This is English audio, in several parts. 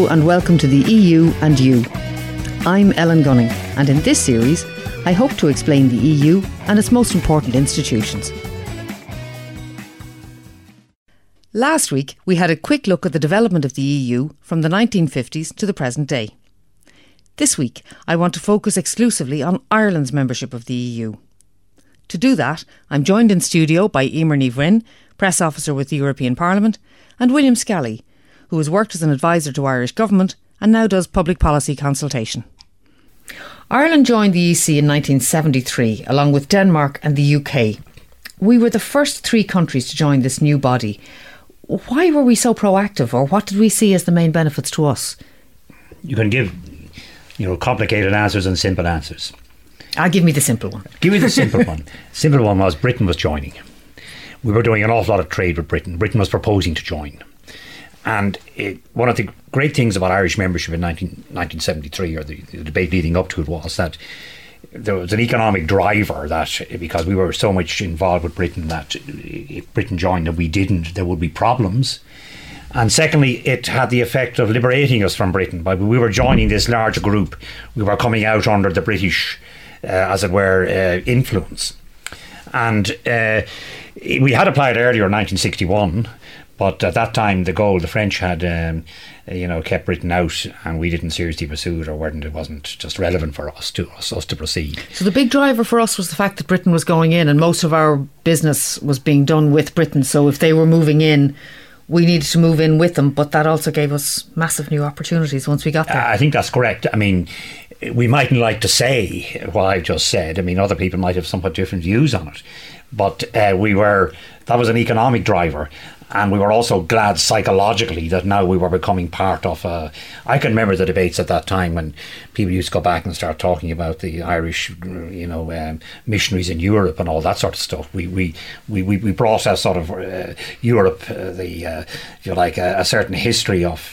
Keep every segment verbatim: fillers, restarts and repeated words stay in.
and welcome to the E U and You. I'm Ellen Gunning, and in this series, I hope to explain the E U and its most important institutions. Last week, we had a quick look at the development of the E U from the nineteen fifties to the present day. This week, I want to focus exclusively on Ireland's membership of the E U. To do that, I'm joined in studio by Emer Ní Bhrín, Press Officer with the European Parliament, and William Scally, who has worked as an advisor to Irish Government and now does public policy consultation. Ireland joined the E C in nineteen seventy-three, along with Denmark and the U K. We were the first three countries to join this new body. Why were we so proactive, or what did we see as the main benefits to us? You can give, you know, complicated answers and simple answers. I'll give me the simple one. Give me the simple one. Simple one was Britain was joining. We were doing an awful lot of trade with Britain. Britain was proposing to join. And it, one of the great things about Irish membership in nineteen seventy-three, or the, the debate leading up to it, was that there was an economic driver that, because we were so much involved with Britain, that if Britain joined and we didn't, there would be problems. And secondly, it had the effect of liberating us from Britain. By we were joining this large group, we were coming out under the British, uh, as it were, uh, influence. And uh, we had applied earlier in nineteen sixty-one. But at that time, the goal, the French had, um, you know, kept Britain out, and we didn't seriously pursue it, or weren't, it wasn't just relevant for us to us, us to proceed. So the big driver for us was the fact that Britain was going in, and most of our business was being done with Britain. So if they were moving in, we needed to move in with them. But that also gave us massive new opportunities once we got there. I think that's correct. I mean, we mightn't like to say what I just said. I mean, other people might have somewhat different views on it. But uh, we were, that was an economic driver. And we were also glad psychologically that now we were becoming part of a... I can remember the debates at that time when people used to go back and start talking about the Irish, you know, um, missionaries in Europe and all that sort of stuff. We we we, we brought a sort of uh, Europe, uh, the uh, if you like, a, a certain history of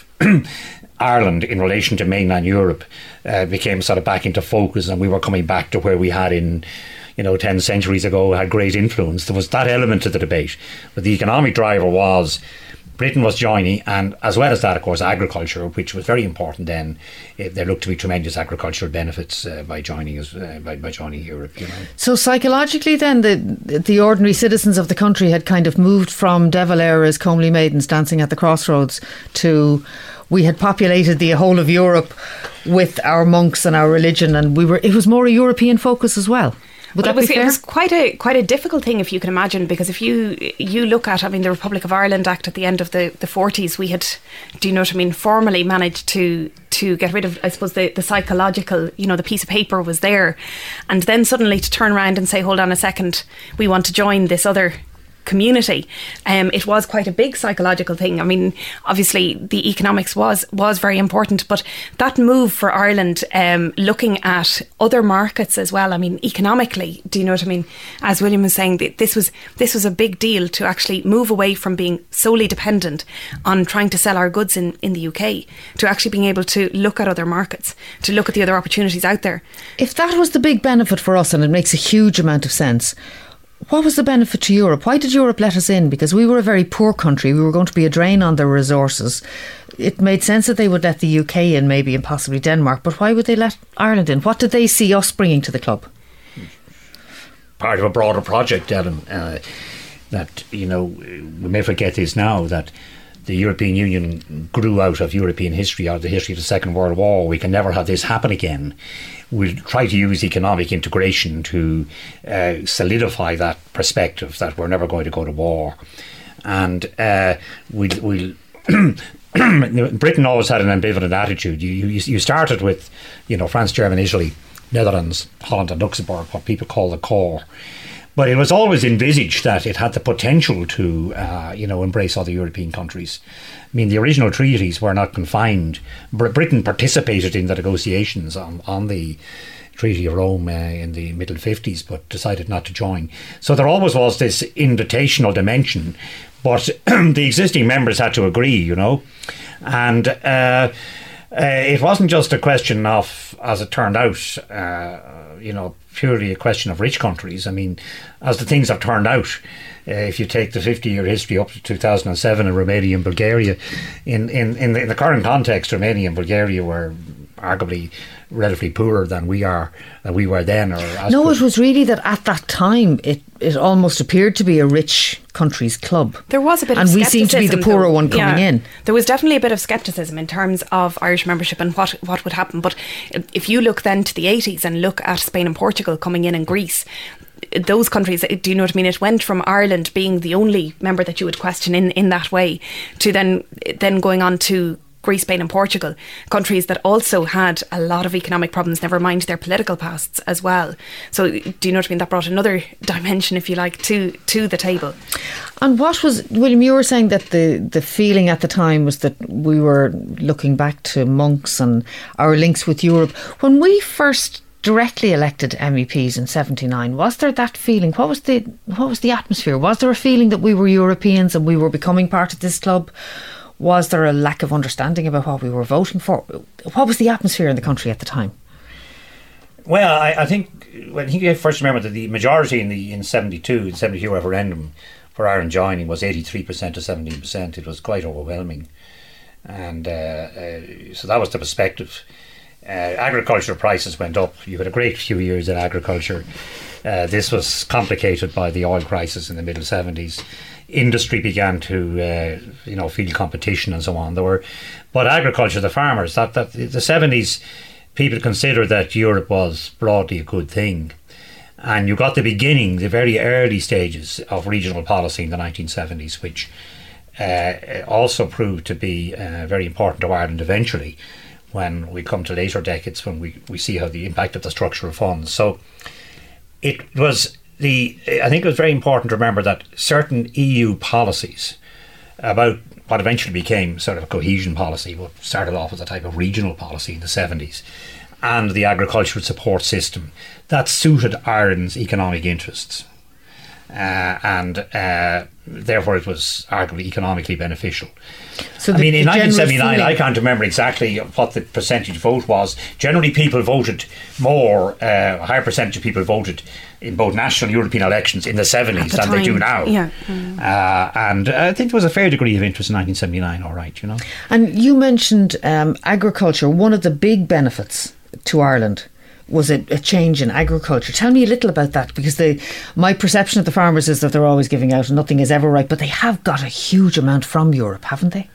Ireland in relation to mainland Europe uh, became sort of back into focus, and we were coming back to where we had in... you know, ten centuries ago, had great influence. There was that element to the debate. But the economic driver was Britain was joining, and as well as that, of course, agriculture, which was very important then. It, there looked to be tremendous agricultural benefits uh, by joining us, uh, by, by joining Europe. You know. So psychologically then, the the ordinary citizens of the country had kind of moved from De Valera's comely maidens dancing at the crossroads to... we had populated the whole of Europe with our monks and our religion, and we were. It was more a European focus as well. Would well, that it, was, be fair? It was quite a quite a difficult thing, if you can imagine, because if you you look at, I mean, the Republic of Ireland Act at the end of the, the forties, we had, do you know what I mean, formally managed to to get rid of, I suppose, the, the psychological, you know, the piece of paper was there. And then suddenly to turn around and say, hold on a second, we want to join this other community. Um, it was quite a big psychological thing. I mean, obviously the economics was was very important, but that move for Ireland, um, looking at other markets as well. I mean, economically, do you know what I mean? As William was saying, this was this was a big deal to actually move away from being solely dependent on trying to sell our goods in, in the U K to actually being able to look at other markets, to look at the other opportunities out there. If that was the big benefit for us, and it makes a huge amount of sense, what was the benefit to Europe? Why did Europe let us in? Because we were a very poor country. We were going to be a drain on their resources. It made sense that they would let the U K in, maybe, and possibly Denmark. But why would they let Ireland in? What did they see us bringing to the club? Part of a broader project, Ellen, uh, that, you know, we may forget this now, that the European Union grew out of European history, out of the history of the Second World War. We can never have this happen again. We'll try to use economic integration to uh, solidify that perspective that we're never going to go to war. And uh, we'll, we'll Britain always had an ambivalent attitude. You, you you started with, you know, France, Germany, Italy, Netherlands, Holland and Luxembourg, what people call the core. But it was always envisaged that it had the potential to, uh, you know, embrace other European countries. I mean, the original treaties were not confined. Br- Britain participated in the negotiations on, on the Treaty of Rome uh, in the middle fifties, but decided not to join. So there always was this invitational dimension, but the existing members had to agree, you know. And uh, Uh, it wasn't just a question of, as it turned out, uh, you know, purely a question of rich countries. I mean, as the things have turned out, uh, if you take the fifty-year history up to two thousand seven in Romania and Bulgaria, in, in, in, the, in the current context, Romania and Bulgaria were arguably relatively poorer than we are, than we were then. Or as no, per- it was really that at that time it, it almost appeared to be a rich country's club. There was a bit and of we seemed to be the scepticism, poorer though. one coming Yeah. in. There was definitely a bit of scepticism in terms of Irish membership and what, what would happen. But if you look then to the eighties and look at Spain and Portugal coming in and Greece, those countries, do you know what I mean? It went from Ireland being the only member that you would question in, in that way to then then going on to Greece, Spain and Portugal, countries that also had a lot of economic problems, never mind their political pasts as well. So do you know what I mean? That brought another dimension, if you like, to to the table. And what was, William, you were saying that the, the feeling at the time was that we were looking back to monks and our links with Europe. When we first directly elected M E Ps in seventy-nine, was there that feeling? What was the what was the atmosphere? Was there a feeling that we were Europeans and we were becoming part of this club? Was there a lack of understanding about what we were voting for? What was the atmosphere in the country at the time? Well, I, I think when he first remembered that the majority in the in seventy-two, in seventy-two referendum for Ireland joining was eighty-three percent to seventeen percent, it was quite overwhelming. And uh, uh, so that was the perspective. Uh, agricultural prices went up. You had a great few years in agriculture. Uh, this was complicated by the oil crisis in the middle seventies. Industry began to, uh, you know, feel competition and so on. There were, but agriculture, the farmers, that that the seventies, people considered that Europe was broadly a good thing, and you got the beginning, the very early stages of regional policy in the nineteen seventies, which uh, also proved to be uh, very important to Ireland eventually. When we come to later decades, when we, we see how the impact of the structural funds. So it was the, I think it was very important to remember that certain E U policies about what eventually became sort of a cohesion policy, what started off as a type of regional policy in the seventies, and the agricultural support system, that suited Ireland's economic interests. Uh, and uh, therefore it was arguably economically beneficial. So I the, mean, in nineteen seventy-nine, I can't remember exactly what the percentage vote was. Generally, people voted more, uh, a higher percentage of people voted in both national and European elections in the seventies the than time. They do now. Yeah. Mm. Uh, and I think there was a fair degree of interest in nineteen seventy-nine, all right, you know. And you mentioned um, agriculture, one of the big benefits to Ireland was a, a change in agriculture. Tell me a little about that, because the, my perception of the farmers is that they're always giving out and nothing is ever right, but they have got a huge amount from Europe, haven't they?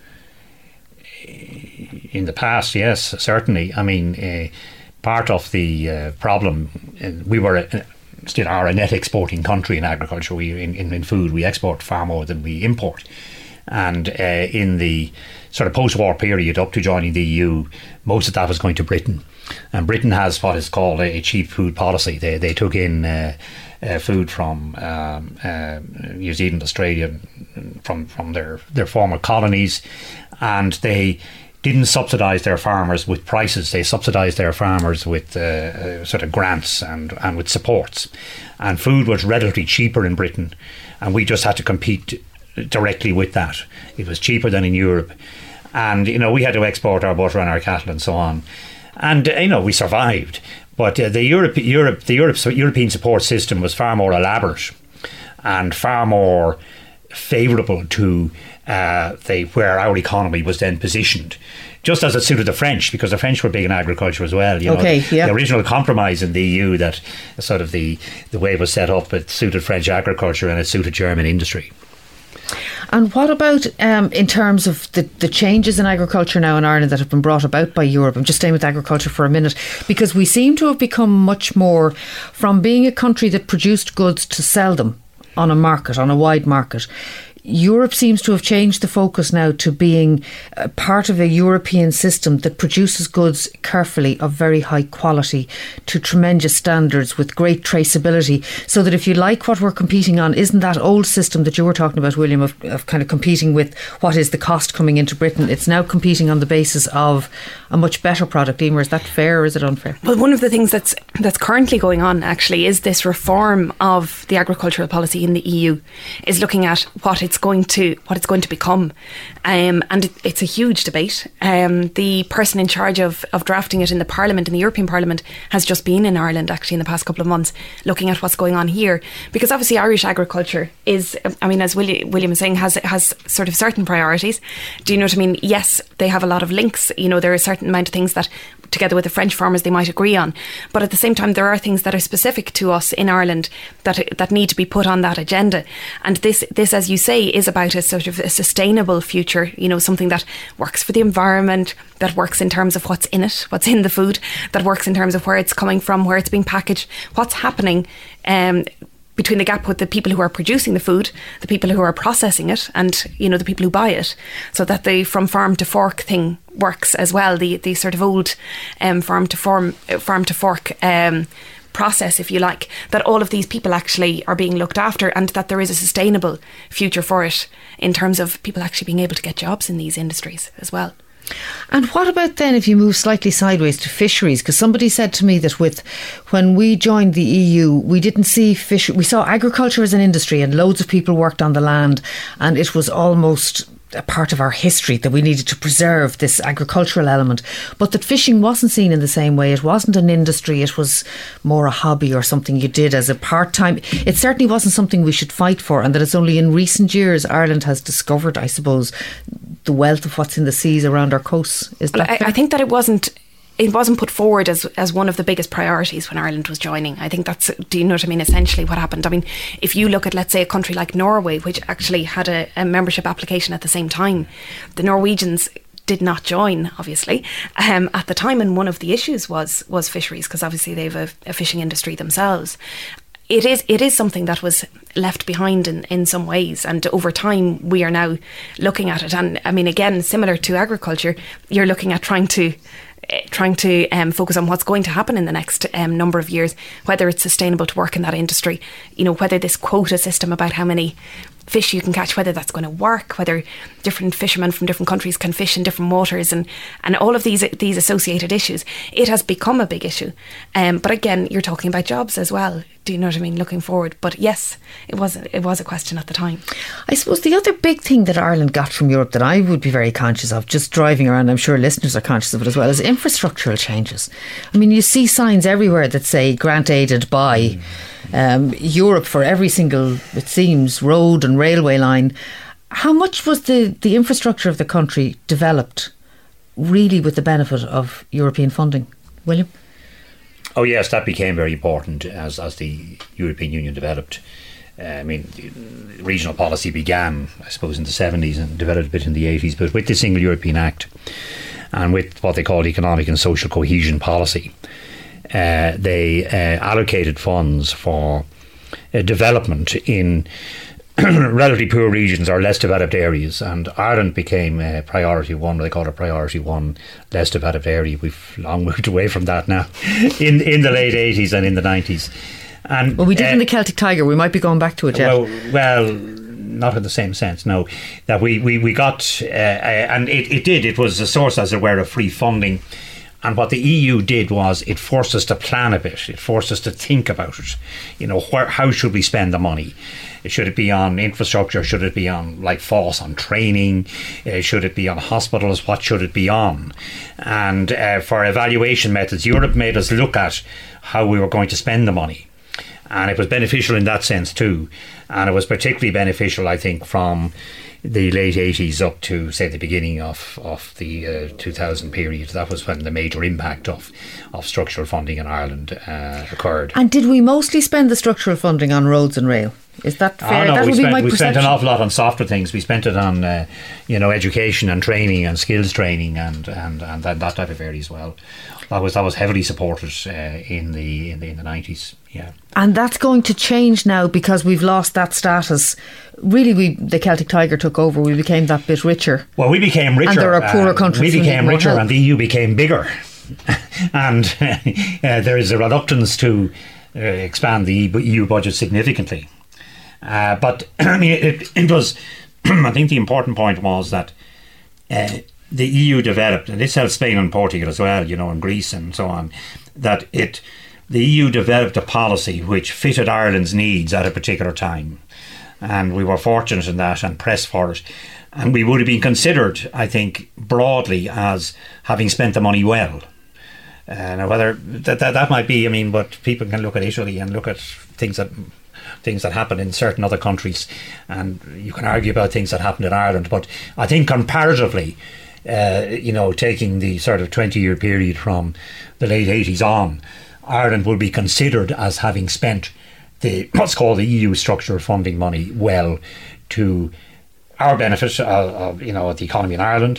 In the past, yes, certainly. I mean, uh, part of the uh, problem, uh, we were uh, still are a net exporting country in agriculture. We in, in, in food, we export far more than we import. And uh, in the sort of post-war period up to joining the E U, most of that was going to Britain. And Britain has what is called a cheap food policy. They they took in uh, uh, food from um, uh, New Zealand, Australia, from from their, their former colonies, and they didn't subsidise their farmers with prices. They subsidised their farmers with uh, uh, sort of grants and, and with supports. And food was relatively cheaper in Britain, and we just had to compete directly with that. It was cheaper than in Europe. And, you know, we had to export our butter and our cattle and so on. And, uh, you know, we survived. But uh, the Europe, Europe, the Europe, European support system was far more elaborate and far more favourable to uh, the, where our economy was then positioned. Just as it suited the French, because the French were big in agriculture as well. You okay, know, the, yeah. the original compromise in the E U, that sort of the, the way it was set up, it suited French agriculture and it suited German industry. And what about um, in terms of the, the changes in agriculture now in Ireland that have been brought about by Europe? I'm just staying with agriculture for a minute, because we seem to have become much more, from being a country that produced goods to sell them on a market, on a wide market. Europe seems to have changed the focus now to being a part of a European system that produces goods carefully of very high quality to tremendous standards with great traceability, so that if you like what we're competing on, isn't that old system that you were talking about, William, of, of kind of competing with what is the cost coming into Britain, it's now competing on the basis of a much better product. Emer, is that fair or is it unfair? Well, one of the things that's that's currently going on actually is this reform of the agricultural policy in the E U, is looking at what its it's going to what it's going to become. Um, and it, it's a huge debate. Um, the person in charge of, of drafting it in the Parliament, in the European Parliament, has just been in Ireland actually in the past couple of months, looking at what's going on here. Because obviously Irish agriculture is, I mean, as William, William was saying, has has sort of certain priorities. Do you know what I mean? Yes, they have a lot of links. You know, there are a certain amount of things that, together with the French farmers, they might agree on. But at the same time, there are things that are specific to us in Ireland that that need to be put on that agenda. And this, this, as you say, is about a sort of a sustainable future, you know, something that works for the environment, that works in terms of what's in it, what's in the food, that works in terms of where it's coming from, where it's being packaged, what's happening um, between the gap with the people who are producing the food, the people who are processing it, and, you know, the people who buy it, so that the from farm to fork thing works as well. The the sort of old um, farm to farm farm to fork um, process, if you like, that all of these people actually are being looked after, and that there is a sustainable future for it in terms of people actually being able to get jobs in these industries as well. And what about then if you move slightly sideways to fisheries? Because somebody said to me that with when we joined the E U, we didn't see fish. We saw agriculture as an industry, and loads of people worked on the land, and it was almost a part of our history that we needed to preserve this agricultural element, but that fishing wasn't seen in the same way. It wasn't an industry, it was more a hobby or something you did as a part-time. It certainly wasn't something we should fight for, and that it's only in recent years Ireland has discovered, I suppose, the wealth of what's in the seas around our coasts. Is that well, I, fair? I think that it wasn't It wasn't put forward as as one of the biggest priorities when Ireland was joining. I think that's, do you know what I mean, essentially what happened. I mean, if you look at, let's say, a country like Norway, which actually had a, a membership application at the same time, the Norwegians did not join, obviously, um, at the time. And one of the issues was was fisheries, because obviously they have a, a fishing industry themselves. It is it is something that was left behind in, in some ways, and over time we are now looking at it. And I mean, again, similar to agriculture, you're looking at trying to trying to um, focus on what's going to happen in the next um, number of years, whether it's sustainable to work in that industry, you know, whether this quota system about how many fish you can catch, whether that's going to work, whether different fishermen from different countries can fish in different waters, and, and all of these these associated issues. It has become a big issue. Um, but again, you're talking about jobs as well. Do you know what I mean? Looking forward. But yes, it was, it was a question at the time. I suppose the other big thing that Ireland got from Europe that I would be very conscious of, just driving around, I'm sure listeners are conscious of it as well, is infrastructural changes. I mean, you see signs everywhere that say grant aided by um, Europe for every single, it seems, road and railway line. How much was the, the infrastructure of the country developed really with the benefit of European funding? William? Oh yes, that became very important as as the European Union developed. Uh, I mean, regional policy began, I suppose, in the seventies and developed a bit in the eighties. But with the Single European Act and with what they called economic and social cohesion policy, uh, they uh, allocated funds for uh, development in relatively poor regions or less developed areas, and Ireland became a priority one. They call it priority one, less developed area. We've long moved away from that now in in the late eighties and in the nineties. And well, we did uh, in the Celtic Tiger. We might be going back to it, yeah. Well, well, not in the same sense, no. That we, we, we got, uh, uh, and it, it did, it was a source, as it were, of free funding. And what the E U did was it forced us to plan a bit. It forced us to think about it. You know, where, how should we spend the money? Should it be on infrastructure? Should it be on, like FÁS, on training? Uh, should it be on hospitals? What should it be on? And uh, for evaluation methods, Europe made us look at how we were going to spend the money. And it was beneficial in that sense too. And it was particularly beneficial, I think, from the late eighties up to, say, the beginning of, of the uh, two thousand period. That was when the major impact of, of structural funding in Ireland uh, occurred. And did we mostly spend the structural funding on roads and rail? Is that fair? Oh, no, that we, would spent, be my we perception. spent an awful lot on softer things. We spent it on, uh, you know, education and training and skills training and, and, and that, that type of area as well. That was that was heavily supported uh, in the in the in the nineties. Yeah, and that's going to change now because we've lost that status. Really, we the Celtic Tiger took over. We became that bit richer. Well, we became richer, and there are poorer uh, countries. We became richer, help. and the E U became bigger. and uh, there is a reluctance to uh, expand the E U budget significantly. Uh, but I mean, it, it was. I think the important point was that uh, the E U developed, and this helped Spain and Portugal as well, you know, and Greece and so on. That it, the E U developed a policy which fitted Ireland's needs at a particular time. and we were fortunate in that and pressed for it. And we would have been considered, I think, broadly as having spent the money well. Uh, now, whether that, that that might be, I mean, but people can look at Italy and look at things that things that happen in certain other countries, and you can argue about things that happened in Ireland. But I think comparatively, uh, you know, taking the sort of twenty-year period from the late eighties on, Ireland will be considered as having spent the what's called the E U structural funding money well to our benefit, uh, uh, you know, the economy in Ireland,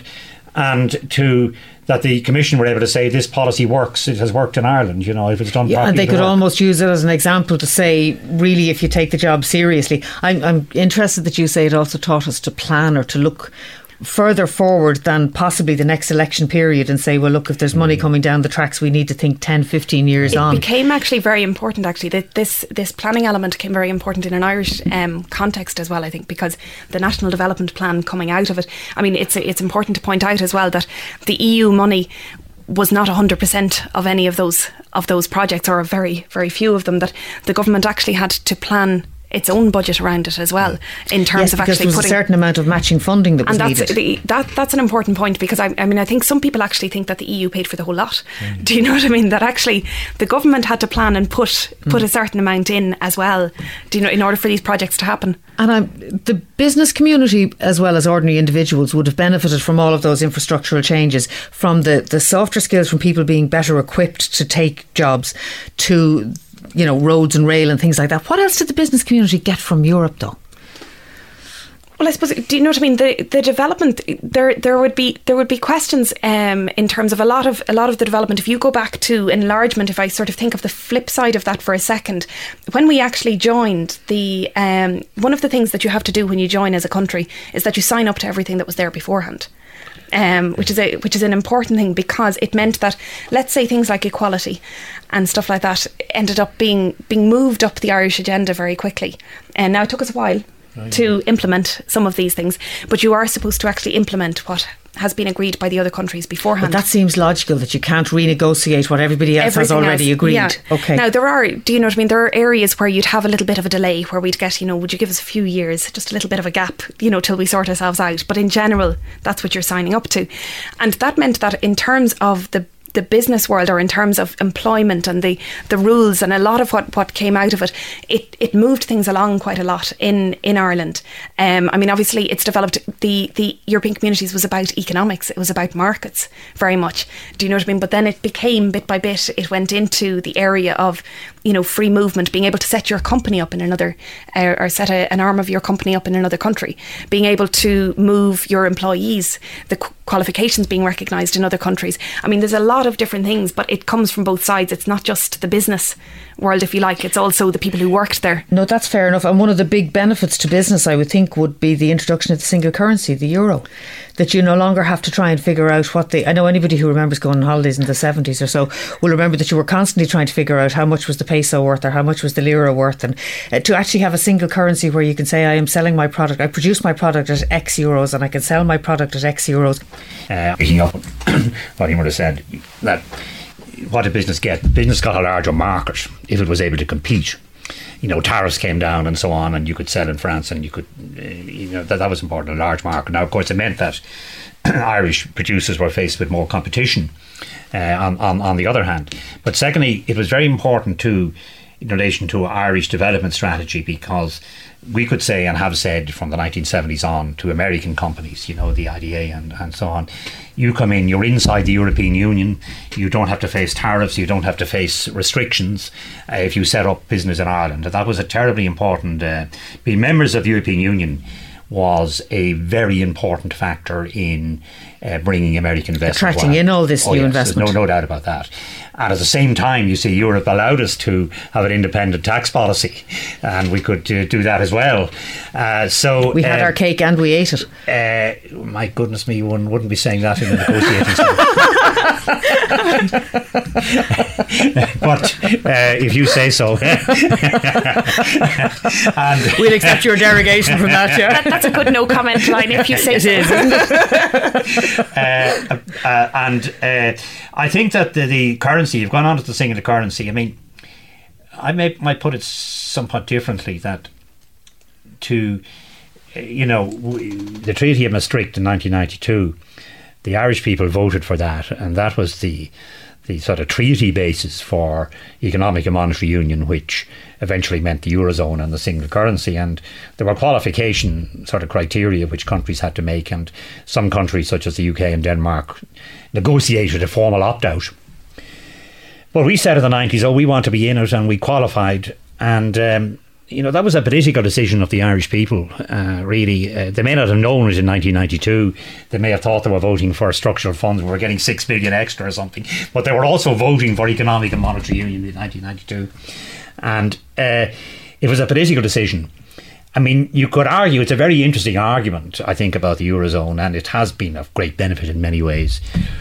and to that the Commission were able to say this policy works, it has worked in Ireland, you know, if it's done yeah, properly. And they could work. almost use it as an example to say, really, if you take the job seriously. I'm, I'm interested that you say it also taught us to plan or to look further forward than possibly the next election period and say, well, look, if there's money coming down the tracks, we need to think ten, fifteen years it on. It became actually very important, actually. That this this planning element became very important in an Irish um, context as well, I think, because the National Development Plan coming out of it, I mean, it's it's important to point out as well that the E U money was not one hundred percent of any of those of those projects, or a very, very few of them, that the government actually had to plan its own budget around it as well, in terms yes, of because actually there was putting a certain amount of matching funding that was and that's needed. The, that that's an important point, because I, I mean I think some people actually think that the E U paid for the whole lot. Mm. Do you know what I mean? That actually the government had to plan and put put mm. a certain amount in as well. Do you know, in order for these projects to happen? And I'm, the business community as well as ordinary individuals would have benefited from all of those infrastructural changes, from the the softer skills, from people being better equipped to take jobs, to, you know, roads and rail and things like that. What else did the business community get from Europe, though? Well, I suppose, do you know what I mean? The the development, there there would be there would be questions um, in terms of a lot of a lot of the development. If you go back to enlargement, if I sort of think of the flip side of that for a second, when we actually joined, the um, one of the things that you have to do when you join as a country is that you sign up to everything that was there beforehand. Um, which is a which is an important thing, because it meant that, let's say, things like equality and stuff like that ended up being being moved up the Irish agenda very quickly. And now it took us a while oh, yeah. to implement some of these things, but you are supposed to actually implement what has been agreed by the other countries beforehand. But that seems logical, that you can't renegotiate what everybody else Everything has already else, agreed. Yeah. Okay. Now there are, do you know what I mean? There are areas where you'd have a little bit of a delay, where we'd get, you know, would you give us a few years, just a little bit of a gap, you know, till we sort ourselves out. But in general, that's what you're signing up to, and that meant that in terms of the the business world, or in terms of employment and the, the rules and a lot of what, what came out of it, it, it moved things along quite a lot in, in Ireland. Um, I mean, obviously it's developed, the, the European communities was about economics, it was about markets very much. Do you know what I mean? But then it became, bit by bit, it went into the area of, you know, free movement, being able to set your company up in another, uh, or set a, an arm of your company up in another country, being able to move your employees, the qu- qualifications being recognised in other countries. I mean, there's a lot of different things, but it comes from both sides. It's not just the business world, if you like, it's also the people who worked there. No, that's fair enough. And one of the big benefits to business, I would think, would be the introduction of the single currency, the euro, that you no longer have to try and figure out what the, I know anybody who remembers going on holidays in the seventies or so will remember that you were constantly trying to figure out how much was the peso worth or how much was the lira worth, and uh, to actually have a single currency where you can say, I am selling my product, I produce my product at X euros and I can sell my product at X euros. Uh, picking up what he would have said, that what did business get? Business got a larger market if it was able to compete. You know, tariffs came down and so on, and you could sell in France, and you could, uh, you know, that, that was important, a large market. Now, of course, it meant that Irish producers were faced with more competition uh, on, on, on the other hand. But secondly, it was very important too, in relation to Irish development strategy, because we could say, and have said from the nineteen seventies on, to American companies, you know, the I D A and, and so on, you come in, you're inside the European Union, you don't have to face tariffs, you don't have to face restrictions uh, if you set up business in Ireland. And that was a terribly important, uh, being members of the European Union was a very important factor in uh, bringing American investment. Attracting in all this oh, new yes, investment. No, no doubt about that. And at the same time, you see, Europe allowed us to have an independent tax policy, and we could uh, do that as well. Uh, so we had uh, our cake and we ate it. Uh, my goodness me, one wouldn't be saying that in the negotiating. But uh, if you say so. And we'll accept your derogation from that, yeah. That, that's a good no comment line if you say it so. Is, isn't it? uh, uh, and uh, I think that the, the currency, you've gone on to the single currency. I mean, I may, might put it somewhat differently, that to, you know, the Treaty of Maastricht in nineteen ninety-two, the Irish people voted for that, and that was the the sort of treaty basis for economic and monetary union, which eventually meant the Eurozone and the single currency. And there were qualification sort of criteria which countries had to make, and some countries such as the U K and Denmark negotiated a formal opt-out. But we said in the nineties, oh, we want to be in it, and we qualified. And um, you know, that was a political decision of the Irish people, uh, really. Uh, they may not have known it in nineteen ninety-two. They may have thought they were voting for structural funds. We were getting six billion extra or something. But they were also voting for economic and monetary union in nineteen ninety-two. And uh, it was a political decision. I mean, you could argue, it's a very interesting argument, I think, about the Eurozone, and it has been of great benefit in many ways.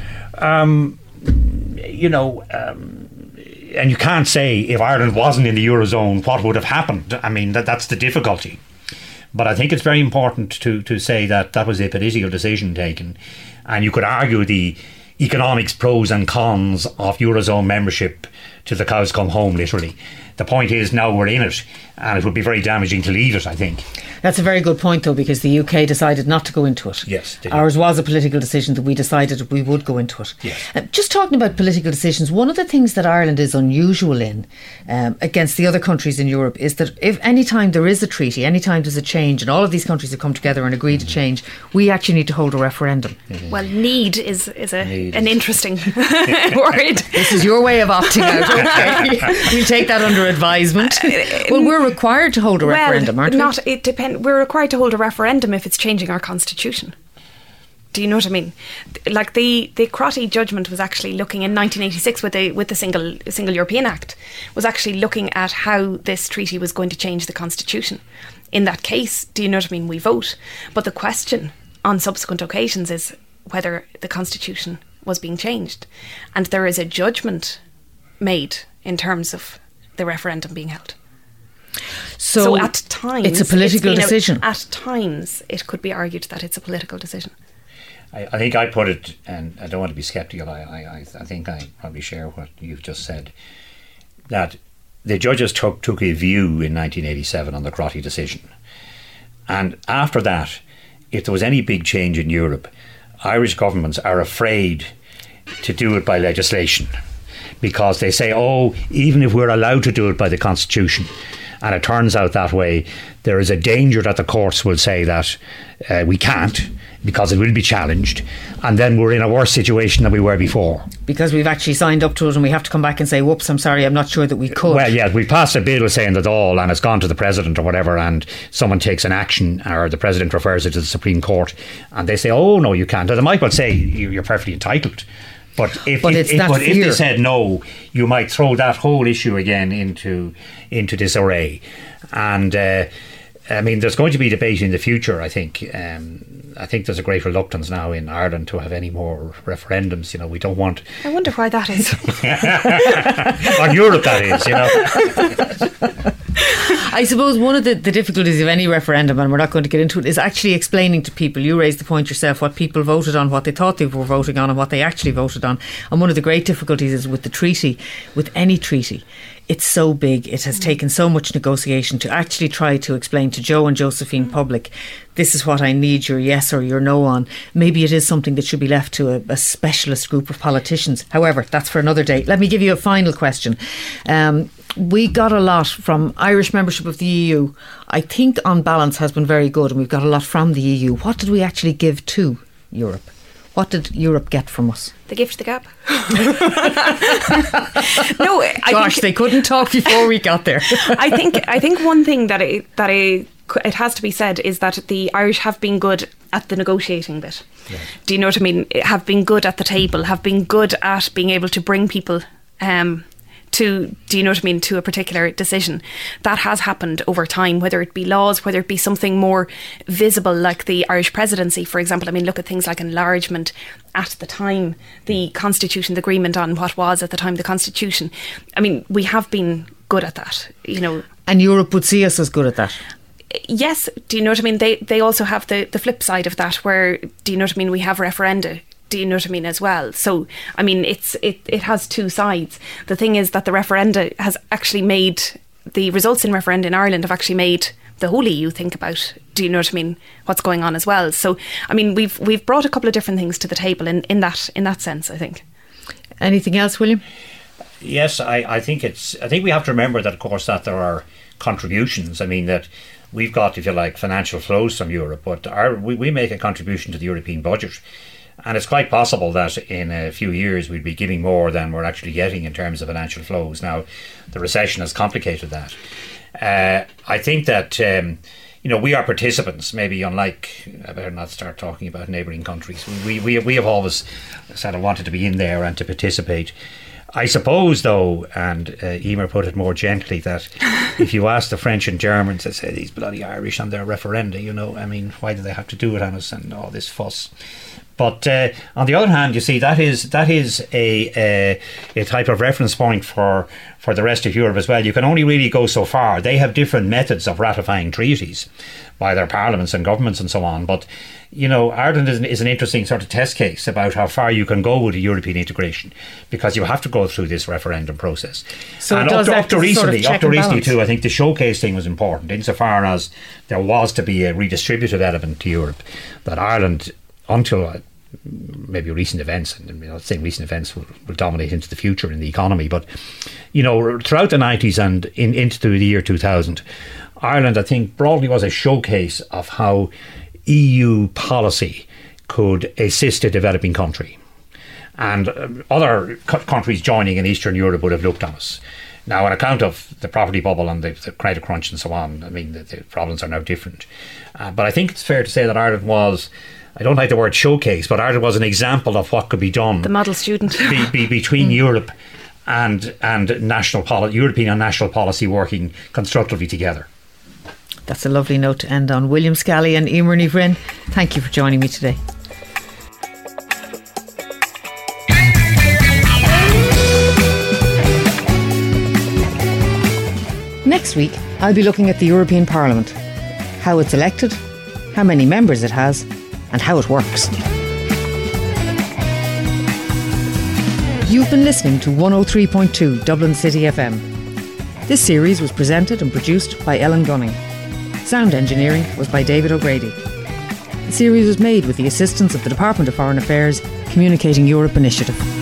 Um, you know... Um, And you can't say if Ireland wasn't in the Eurozone, what would have happened. I mean, that that's the difficulty. But I think it's very important to, to say that that was a political decision taken. And you could argue the economics pros and cons of Eurozone membership till the cows come home, literally. The point is, now we're in it, and it would be very damaging to leave it, I think. That's a very good point, though, because the U K decided not to go into it. Yes. Ours was a political decision that we decided we would go into it. Yes. Uh, just talking about political decisions, one of the things that Ireland is unusual in um, against the other countries in Europe is that if any time there is a treaty, any time there's a change, and all of these countries have come together and agreed mm-hmm. to change, we actually need to hold a referendum. Mm-hmm. Well, need is, is a, need an is. interesting word. This is your way of opting out. Okay. We'll take that under advisement. Well, we're required to hold a well, referendum, aren't we? Not, it depend, we're required to hold a referendum if it's changing our constitution. Do you know what I mean? Like the the Crotty judgment was actually looking in nineteen eighty-six with the with the single single European Act, was actually looking at how this treaty was going to change the constitution. In that case, do you know what I mean? We vote, but the question on subsequent occasions is whether the constitution was being changed, and there is a judgment made in terms of the referendum being held. So, so at times it's a political it's decision. A, at times it could be argued that it's a political decision. I, I think I put it, and I don't want to be sceptical, I, I, I think I probably share what you've just said, that the judges took, took a view in nineteen eighty-seven on the Crotty decision. And after that, if there was any big change in Europe, Irish governments are afraid to do it by legislation, because they say, oh, even if we're allowed to do it by the Constitution, and it turns out that way, there is a danger that the courts will say that uh, we can't, because it will be challenged, and then we're in a worse situation than we were before. Because we've actually signed up to it and we have to come back and say, whoops, I'm sorry, I'm not sure that we could. Well, yeah, we passed a bill saying that all, and it's gone to the President or whatever, and someone takes an action, or the President refers it to the Supreme Court, and they say, oh, no, you can't. And they might well say, you're perfectly entitled. But if but, if, it's if, but if they fear. said no, you might throw that whole issue again into into disarray. And uh, I mean, there's going to be debate in the future, I think. Um, I think there's a great reluctance now in Ireland to have any more referendums. You know, we don't want... I wonder why that is. On Europe, that is, you know. I suppose one of the, the difficulties of any referendum, and we're not going to get into it, is actually explaining to people. You raised the point yourself, what people voted on, what they thought they were voting on, and what they actually voted on. And one of the great difficulties is with the treaty, with any treaty, it's so big, it has taken so much negotiation to actually try to explain to Joe and Josephine public, this is what I need your yes or your no on. Maybe it is something that should be left to a, a specialist group of politicians. However, that's for another day. Let me give you a final question. Um, we got a lot from Irish membership of the E U. I think on balance has been very good, and we've got a lot from the E U. What did we actually give to Europe? What did Europe get from us? The gift of the gap. No, I Gosh, think, they couldn't talk before we got there. I think I think one thing that it, that it, it has to be said is that the Irish have been good at the negotiating bit. Yeah. Do you know what I mean? Have been good at the table, have been good at being able to bring people um, to, do you know what I mean, to a particular decision. That has happened over time, whether it be laws, whether it be something more visible like the Irish presidency, for example. I mean, look at things like enlargement at the time, the constitution, the agreement on what was at the time the constitution. I mean, we have been good at that, you know. And Europe would see us as good at that. Yes, do you know what I mean? They they also have the, the flip side of that, where, do you know what I mean, we have referenda. Do you know what I mean, as well? So, I mean, it's it, it has two sides. The thing is that the referenda has actually made, the results in referenda in Ireland have actually made the whole E U think about, do you know what I mean, what's going on as well. So, I mean, we've we've brought a couple of different things to the table in, in that in that sense, I think. Anything else, William? Yes, I, I think it's. I think we have to remember that, of course, that there are contributions. I mean, that we've got, if you like, financial flows from Europe, but our, we, we make a contribution to the European budget. And it's quite possible that in a few years we'd be giving more than we're actually getting in terms of financial flows. Now, the recession has complicated that. Uh, I think that, um, you know, we are participants, maybe unlike, I better not start talking about neighbouring countries. We, we, we have always sort of wanted to be in there and to participate. I suppose, though, and uh, Emer put it more gently, that if you ask the French and Germans, they say these bloody Irish on their referenda, you know, I mean, why do they have to do it on us and all this fuss? But uh, on the other hand, you see, that is that is a, a a type of reference point for for the rest of Europe as well. You can only really go so far. They have different methods of ratifying treaties by their parliaments and governments and so on. But, you know, Ireland is an, is an interesting sort of test case about how far you can go with European integration, because you have to go through this referendum process. So and does up to, that up to sort of recently, check up to and recently balance? too, I think the showcase thing was important insofar as there was to be a redistributive element to Europe, that Ireland, until uh, maybe recent events, and I'm not saying recent events will, will dominate into the future in the economy, but, you know, throughout the nineties and in, into the year two thousand, Ireland, I think, broadly was a showcase of how E U policy could assist a developing country. And um, other co- countries joining in Eastern Europe would have looked on us. Now, on account of the property bubble and the, the credit crunch and so on, I mean, the, the problems are now different. Uh, but I think it's fair to say that Ireland was, I don't like the word showcase, but Ireland was an example of what could be done. The model student. be, be, between mm. Europe and and national poli- European and national policy working constructively together. That's a lovely note to end on. William Scally and Emer Ní Bhríon, thank you for joining me today. Next week, I'll be looking at the European Parliament, how it's elected, how many members it has, and how it works. You've been listening to one oh three point two Dublin City F M. This series was presented and produced by Ellen Gunning. Sound engineering was by David O'Grady. The series was made with the assistance of the Department of Foreign Affairs Communicating Europe Initiative.